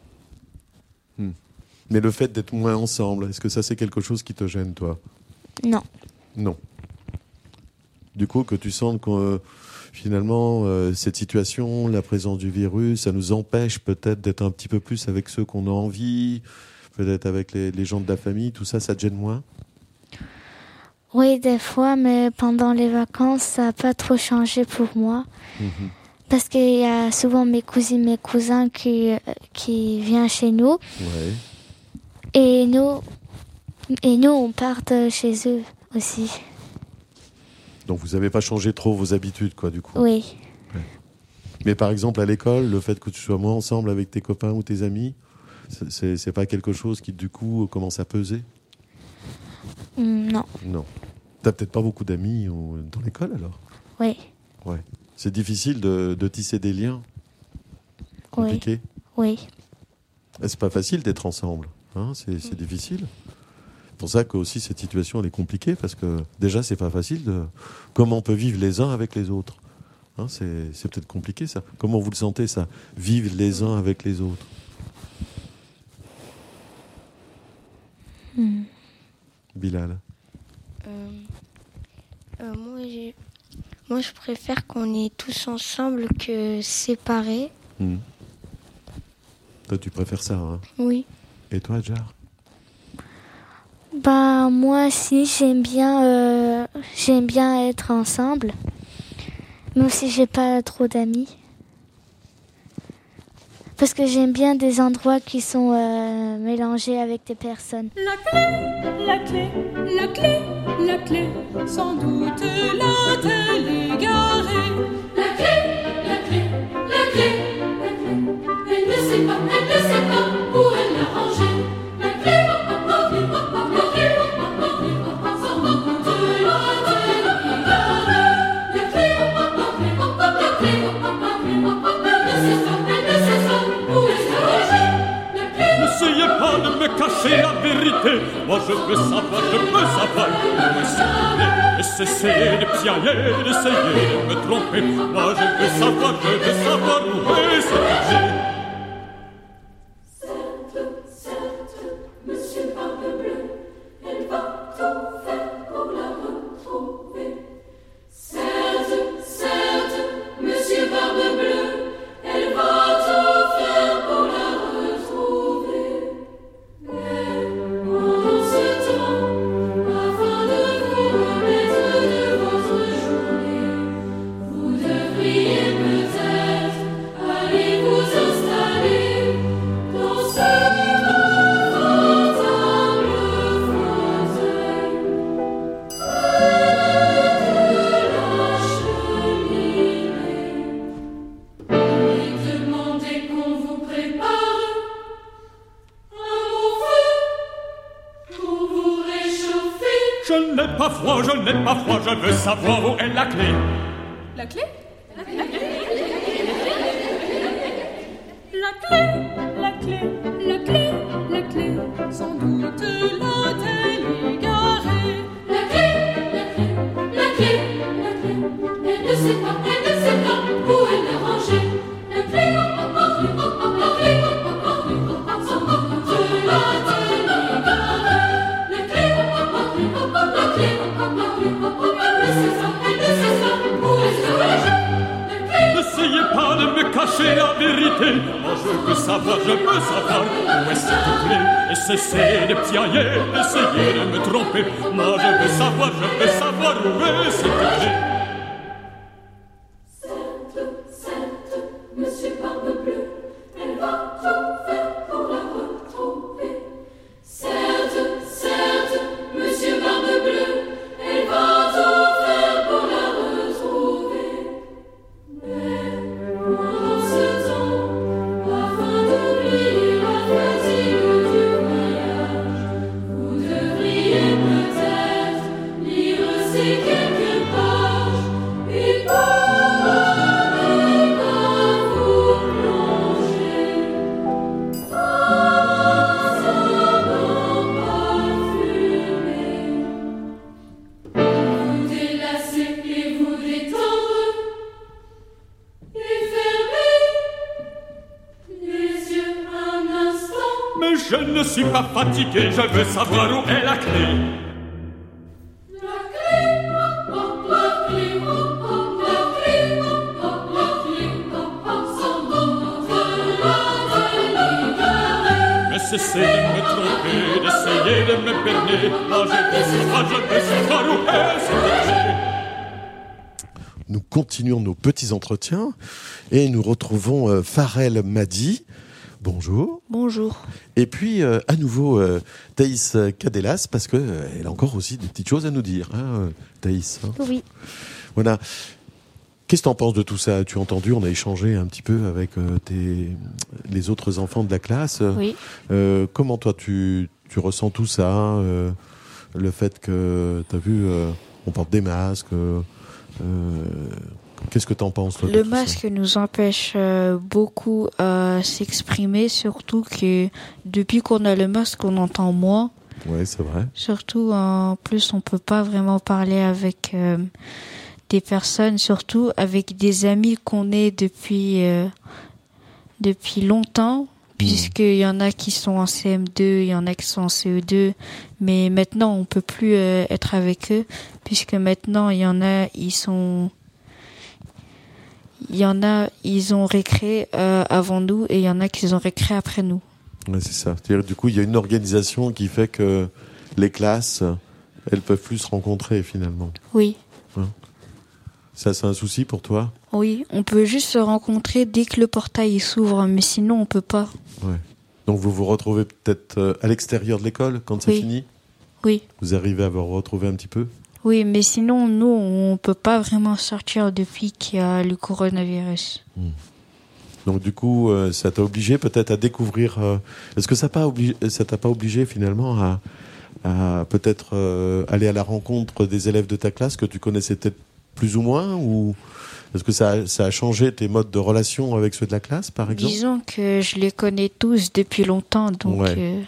Mais le fait d'être moins ensemble, est-ce que ça, c'est quelque chose qui te gêne, toi? Non. Non. Du coup, que tu sens que finalement, cette situation, la présence du virus, ça nous empêche peut-être d'être un petit peu plus avec ceux qu'on a envie, peut-être avec les gens de la famille, tout ça, ça te gêne moins? Oui, des fois, mais pendant les vacances, ça n'a pas trop changé pour moi. Parce qu'il y a souvent mes cousines, mes cousins qui viennent chez nous. Ouais. Et nous, on part de chez eux aussi. Donc vous n'avez pas changé trop vos habitudes, quoi, du coup? Oui. Ouais. Mais par exemple, à l'école, le fait que tu sois moins ensemble avec tes copains ou tes amis, c'est pas quelque chose qui, du coup, commence à peser? Non. Non. T'as peut-être pas beaucoup d'amis dans l'école, alors? Oui. Ouais. C'est difficile de tisser des liens? Compliqué? Oui. C'est pas facile d'être ensemble, hein? C'est difficile. C'est pour ça que aussi cette situation elle est compliquée, parce que déjà c'est pas facile comment on peut vivre les uns avec les autres, hein? C'est peut-être compliqué, ça. Comment vous le sentez, ça, vivre les uns avec les autres? Bilal? Moi, je préfère qu'on est tous ensemble que séparés. Toi, tu préfères ça, hein? Oui. Et toi, Adjar? Moi aussi, j'aime bien être ensemble. Mais aussi, j'ai pas trop d'amis. Parce que j'aime bien des endroits qui sont mélangés avec des personnes. La clé, sans doute la telle est garée. La clé, elle ne sait pas où elle l'a rangée. La clé, sans doute la telle est garée. La clé, elle ne sait pas où elle l'a rangée. N'essayez pas de me cacher la vérité. Moi je veux savoir où est-ce qu'il est. Et cessez de piailler, d'essayer de me tromper. Moi je veux savoir où est-ce qu'il est. Certes, monsieur Barbe-Bleue, elle va tout faire pour la retrouver. Certes, monsieur Barbe-Bleue, elle va tout faire pour la retrouver. Mais pendant ce temps, afin de vous remettre de votre journée, vous devriez peut-être aller vous installer dans ce confortable fauteuil près de la cheminée et demandez qu'on vous prépare un bon feu pour vous réchauffer. Je n'ai pas froid, je veux savoir où est la clé. La clé, sans doute la telle est garée. La clé, elle ne sait pas où elle l'a rangée. La clé, sans doute la telle est garée. La clé, elle ne sait pas où elle l'a rangée. N'essayez pas de me cacher cacher la vérité. Moi je veux savoir où est cette clé. Et cesser de piailler, d'essayer de me tromper. Moi je veux savoir où est cette clé. Cette, monsieur Barbe-Bleue, elle va tout faire pour la retrouver. Certes, monsieur Barbe-Bleue, elle va tout faire pour la retrouver. Mais pendant ce temps, afin d'oublier la fatigue du voyage, vous devriez peut-être lire ces quelques pages et pardonnez à vous plonger dans un bain parfumé. Vous délasser et vous détendre et fermer les yeux un instant. Mais je ne suis pas fatigué, je veux savoir où est la clé. La clé, oh, oh, la clé, oh, oh, la clé, oh, oh, la clé, oh, oh, sans notre l'ignorer. Mais cessez de me tromper, d'essayer de me berner. Moi je veux savoir où est cette clé. Nous continuons nos petits entretiens et nous retrouvons Farel Madi. Bonjour. Bonjour. Et puis, à nouveau, Thaïs Cadelas, parce qu'elle a encore aussi des petites choses à nous dire, hein, Thaïs. Hein. Oui. Voilà. Qu'est-ce que tu en penses de tout ça? Tu as entendu, on a échangé un petit peu avec les autres enfants de la classe. Oui. Comment toi, tu ressens tout ça? Le fait que, tu as vu, on porte des masques. Qu'est-ce que tu en penses, toi, Le masque nous empêche beaucoup à s'exprimer, surtout que depuis qu'on a le masque, on entend moins. Oui, c'est vrai. Surtout, en plus, on peut pas vraiment parler avec des personnes, surtout avec des amis qu'on est depuis longtemps, puisqu'il y en a qui sont en CM2, il y en a qui sont en CE2, mais maintenant, on peut plus être avec eux, puisque maintenant, il y en a, ils ont récré avant nous et il y en a qui ont récré après nous. Ouais, c'est ça. C'est-à-dire, du coup, il y a une organisation qui fait que les classes, elles peuvent plus se rencontrer finalement. Oui. Hein? Ça, c'est un souci pour toi? Oui, on peut juste se rencontrer dès que le portail s'ouvre, mais sinon on peut pas. Ouais. Donc vous vous retrouvez peut-être à l'extérieur de l'école quand c'est fini? Oui. Vous arrivez à vous retrouver un petit peu? Oui, mais sinon, nous, on peut pas vraiment sortir depuis qu'il y a le coronavirus. Donc du coup, ça t'a obligé peut-être à découvrir... Est-ce que ça t'a pas obligé finalement à peut-être aller à la rencontre des élèves de ta classe que tu connaissais peut-être plus ou moins, ou est-ce que ça a changé tes modes de relation avec ceux de la classe, par exemple? Disons que je les connais tous depuis longtemps, donc... Ouais.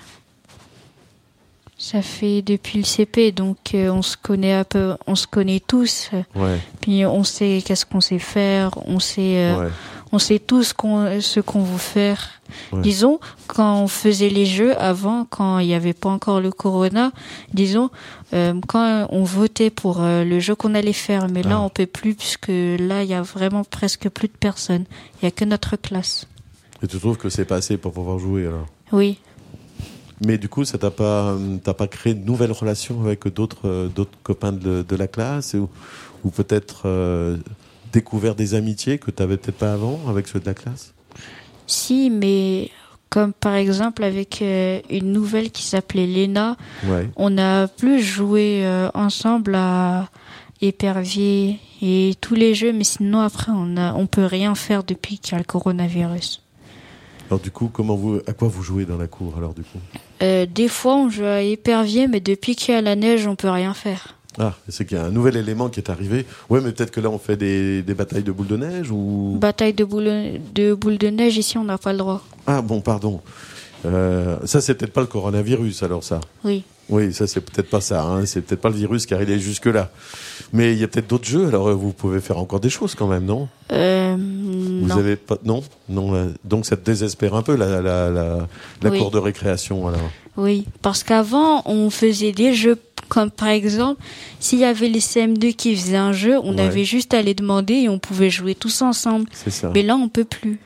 Ça fait depuis le CP, donc on se connaît tous. Ouais. Puis on sait qu'est-ce qu'on sait faire, on sait tout ce qu'on veut faire. Ouais. Disons, quand on faisait les jeux avant, quand il n'y avait pas encore le corona, disons, quand on votait pour le jeu qu'on allait faire, mais là on peut plus, puisque là il y a vraiment presque plus de personnes. Il y a que notre classe. Et tu trouves que c'est pas assez pour pouvoir jouer alors? Oui. Mais du coup, ça t'as pas créé de nouvelles relations avec d'autres copains de la classe, ou peut-être découvert des amitiés que tu avais peut-être pas avant avec ceux de la classe? Si, mais comme par exemple avec une nouvelle qui s'appelait Léna, on a plus joué ensemble à Épervier et tous les jeux, mais sinon après on peut rien faire depuis qu'il y a le coronavirus. Alors du coup, à quoi vous jouez dans la cour alors du coup? Des fois on joue à Épervier, mais depuis qu'il y a la neige, on peut rien faire. Ah, c'est qu'il y a un nouvel élément qui est arrivé. Ouais, mais peut-être que là on fait des batailles de boules de neige ou... Bataille de boules de neige, ici on n'a pas le droit. Ah bon, pardon. Ça c'est peut-être pas le coronavirus alors ça? Oui. Oui, ça c'est peut-être pas ça, hein. C'est peut-être pas le virus car il est jusque là. Mais il y a peut-être d'autres jeux, alors vous pouvez faire encore des choses quand même, non? Vous avez pas, non, donc ça te désespère un peu la cour de récréation alors. Oui, parce qu'avant on faisait des jeux, comme par exemple s'il y avait les CM2 qui faisaient un jeu, on avait juste à les demander et on pouvait jouer tous ensemble. C'est ça. Mais là on peut plus.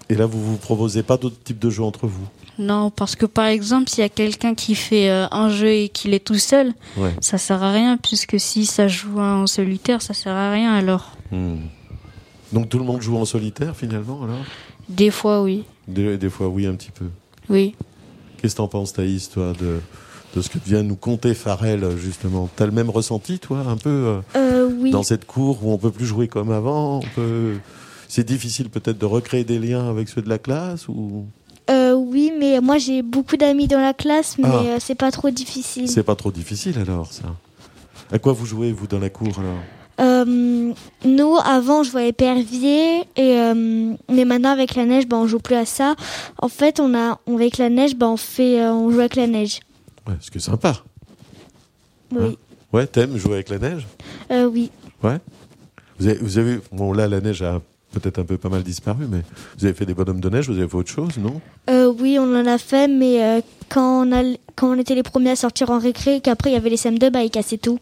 Et là, vous vous proposez pas d'autres types de jeux entre vous? Non, parce que par exemple, s'il y a quelqu'un qui fait un jeu et qu'il est tout seul, ça sert à rien, puisque si ça joue en solitaire, ça sert à rien alors. Donc tout le monde joue en solitaire finalement alors? Des fois oui. Des fois oui, un petit peu. Oui. Qu'est-ce que t'en penses, Thaïs, toi, de ce que vient nous conter Pharrell, justement? T'as le même ressenti, toi, un peu oui. Dans cette cour où on peut plus jouer comme avant, c'est difficile peut-être de recréer des liens avec ceux de la classe ou... Oui, mais moi j'ai beaucoup d'amis dans la classe, mais c'est pas trop difficile. C'est pas trop difficile alors, ça. À quoi vous jouez, vous, dans la cour alors? Nous, avant, je jouais épervier, mais maintenant avec la neige, on joue plus à ça. En fait, avec la neige, on joue avec la neige. Ouais, ce qui est sympa. Oui. Hein? Ouais, t'aimes jouer avec la neige? Oui. Ouais. Vous avez, bon là, la neige a peut-être un peu pas mal disparu, mais vous avez fait des bonhommes de neige, vous avez fait autre chose, non? Oui, on en a fait, mais quand on était les premiers à sortir en récré, et qu'après il y avait les CM2, ils cassaient tout.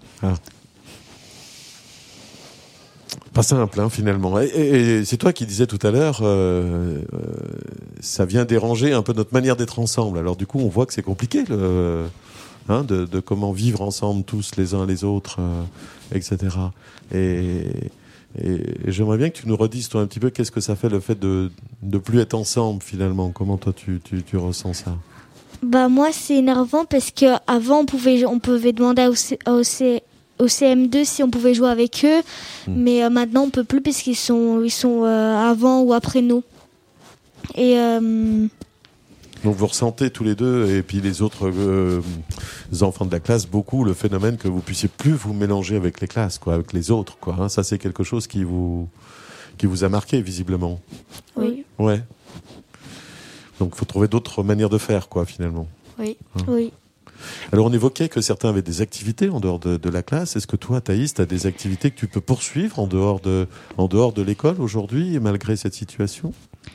Pas simple, hein, finalement. Et c'est toi qui disais tout à l'heure, ça vient déranger un peu notre manière d'être ensemble. Alors du coup, on voit que c'est compliqué, de comment vivre ensemble tous les uns les autres, etc. Et j'aimerais bien que tu nous redises, toi, un petit peu, qu'est-ce que ça fait le fait de plus être ensemble, finalement. Comment toi, tu ressens ça? Moi, c'est énervant parce qu'avant, on pouvait demander au CM2 si on pouvait jouer avec eux, mais maintenant on peut plus parce qu'ils sont avant ou après nous. Et donc vous ressentez tous les deux et puis les autres enfants de la classe beaucoup le phénomène que vous puissiez plus vous mélanger avec les classes, quoi, avec les autres, quoi. Hein, ça c'est quelque chose qui vous a marqué visiblement. Oui. Ouais. Donc il faut trouver d'autres manières de faire, quoi, finalement. Oui. Hein. Oui. Alors on évoquait que certains avaient des activités en dehors de la classe. Est-ce que toi, Thaïs, tu as des activités que tu peux poursuivre en dehors de l'école aujourd'hui, malgré cette situation?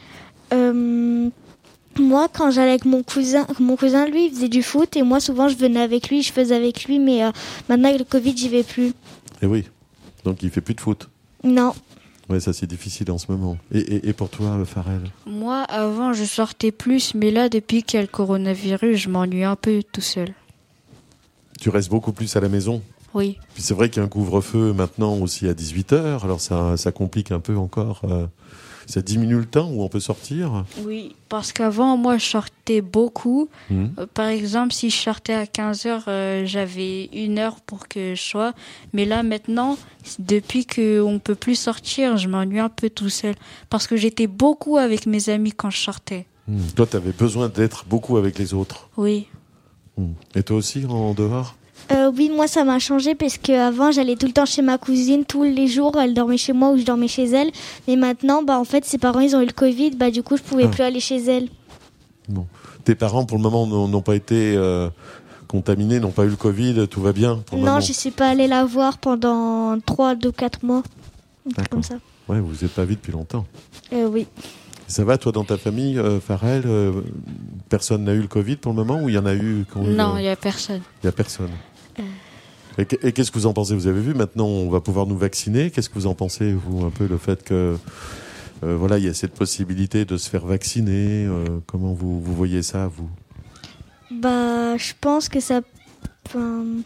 Moi, quand j'allais avec mon cousin, lui, il faisait du foot et moi, souvent, je venais avec lui, je faisais avec lui, mais maintenant, avec le Covid, j'y vais plus. Eh oui, donc il fait plus de foot? Non. Ouais, ça c'est difficile en ce moment. Et pour toi, Pharrell? Moi, avant, je sortais plus, mais là, depuis qu'il y a le coronavirus, je m'ennuie un peu tout seul. Tu restes beaucoup plus à la maison? Oui. Puis c'est vrai qu'il y a un couvre-feu maintenant aussi à 18h, alors ça complique un peu encore. Ça diminue le temps où on peut sortir? Oui, parce qu'avant, moi, je sortais beaucoup. Par exemple, si je sortais à 15h, j'avais 1 heure pour que je sois. Mais là, maintenant, depuis qu'on ne peut plus sortir, je m'ennuie un peu tout seul. Parce que j'étais beaucoup avec mes amis quand je sortais. Toi, tu avais besoin d'être beaucoup avec les autres? Oui. Et toi aussi, en dehors? Oui, moi ça m'a changé parce qu'avant j'allais tout le temps chez ma cousine, tous les jours, elle dormait chez moi ou je dormais chez elle. Mais maintenant, en fait, ses parents ils ont eu le Covid, du coup je pouvais plus aller chez elle. Bon. Tes parents pour le moment n'ont pas été contaminés, n'ont pas eu le Covid, tout va bien pour le moment? Non, je suis pas allée la voir pendant 3-4 mois. Comme ça. Ouais, vous n'êtes pas vu depuis longtemps. Oui. Ça va, toi, dans ta famille, Pharrell, personne n'a eu le Covid pour le moment ou il y en a eu? Non, il n'y a personne. Il n'y a personne. Et qu'est-ce que vous en pensez? Vous avez vu, maintenant, on va pouvoir nous vacciner. Qu'est-ce que vous en pensez, vous, un peu, le fait que, il y a cette possibilité de se faire vacciner? Comment vous voyez ça, vous? Je pense que ça... je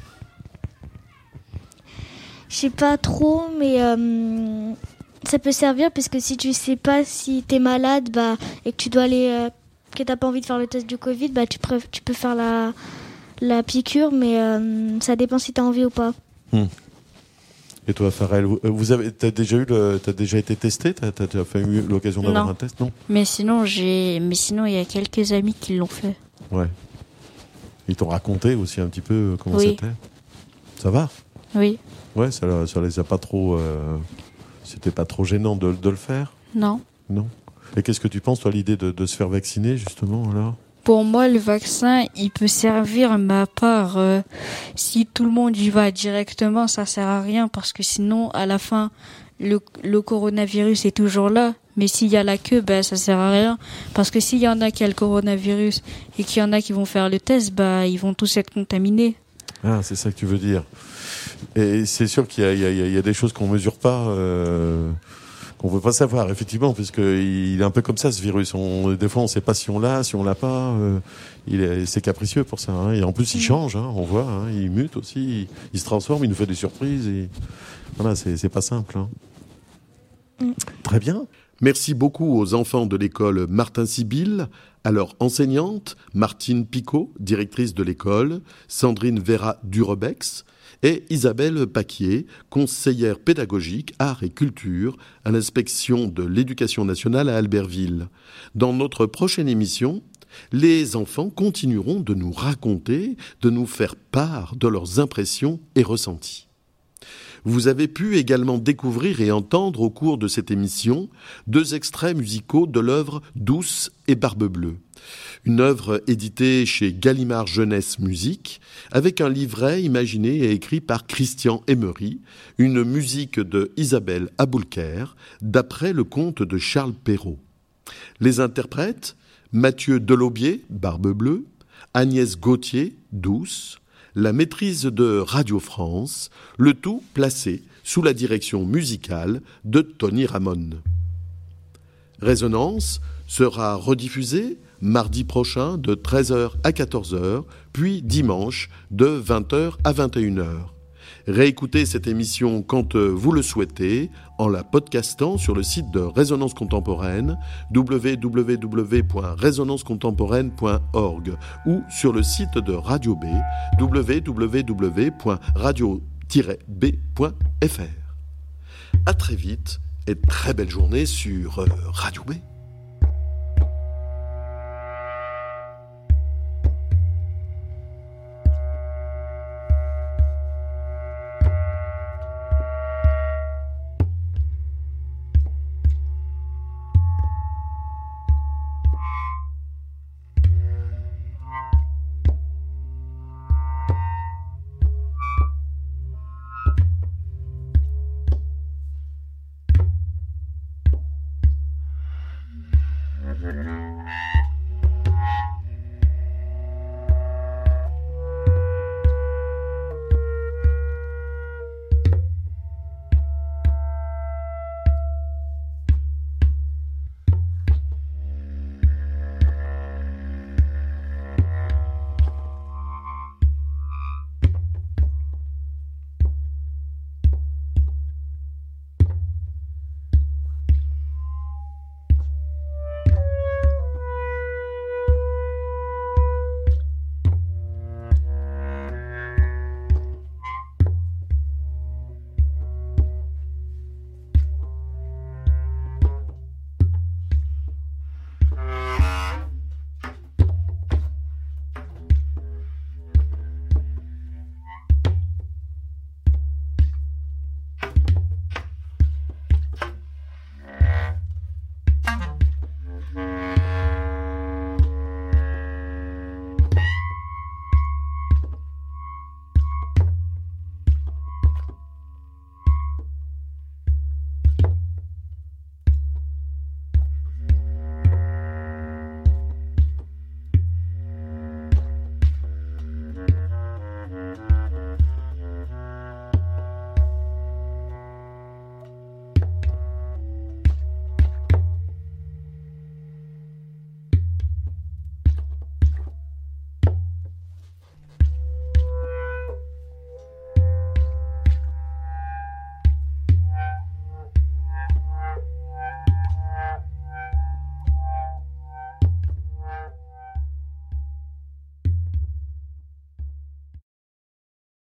sais pas trop, mais ça peut servir parce que si tu sais pas si t'es malade, et que tu dois aller... que t'as pas envie de faire le test du Covid, tu peux faire la piqûre, mais ça dépend si tu as envie ou pas. Et toi, Pharrell, t'as déjà été testé? T'as eu l'occasion d'avoir un test? Non. Mais sinon, il y a quelques amis qui l'ont fait. Ouais. Ils t'ont raconté aussi un petit peu comment c'était? Ça va? Oui. Ouais, ça les a pas trop... C'était pas trop gênant de le faire? Non. Non. Et qu'est-ce que tu penses, toi, l'idée de se faire vacciner, justement, alors? Pour moi, le vaccin, il peut servir, mais à part, si tout le monde y va directement, ça sert à rien, parce que sinon, à la fin, le coronavirus est toujours là. Mais s'il y a la queue, ça sert à rien. Parce que s'il y en a qui a le coronavirus et qu'il y en a qui vont faire le test, ils vont tous être contaminés. Ah, c'est ça que tu veux dire. Et c'est sûr qu'il y a des choses qu'on mesure pas. qu'on veut pas savoir, effectivement, puisque il est un peu comme ça, ce virus. Des fois, on sait pas si on l'a, si on l'a pas. C'est capricieux pour ça. Hein. Et en plus, il change. Hein, on voit. Hein, il mute aussi. Il se transforme. Il nous fait des surprises. Et voilà, c'est pas simple. Hein. Très bien. Merci beaucoup aux enfants de l'école Martin Sibylle, à leur enseignante, Martine Picot, directrice de l'école, Sandrine Vera Durebex, et Isabelle Paquier, conseillère pédagogique, art et culture à l'inspection de l'éducation nationale à Albertville. Dans notre prochaine émission, les enfants continueront de nous raconter, de nous faire part de leurs impressions et ressentis. Vous avez pu également découvrir et entendre au cours de cette émission 2 extraits musicaux de l'œuvre Douce et Barbe Bleue. Une œuvre éditée chez Gallimard Jeunesse Musique, avec un livret imaginé et écrit par Christian Emery, une musique de Isabelle Aboulker, d'après le conte de Charles Perrault. Les interprètes, Mathieu Delaubier, Barbe Bleue, Agnès Gauthier, Douce, la maîtrise de Radio France, le tout placé sous la direction musicale de Tony Ramon. Résonance sera rediffusée mardi prochain de 13h à 14h, puis dimanche de 20h à 21h. Réécoutez cette émission quand vous le souhaitez en la podcastant sur le site de Résonance Contemporaine www.résonancecontemporaine.org ou sur le site de Radio B www.radio-b.fr. À très vite et très belle journée sur Radio B. Mm-hmm.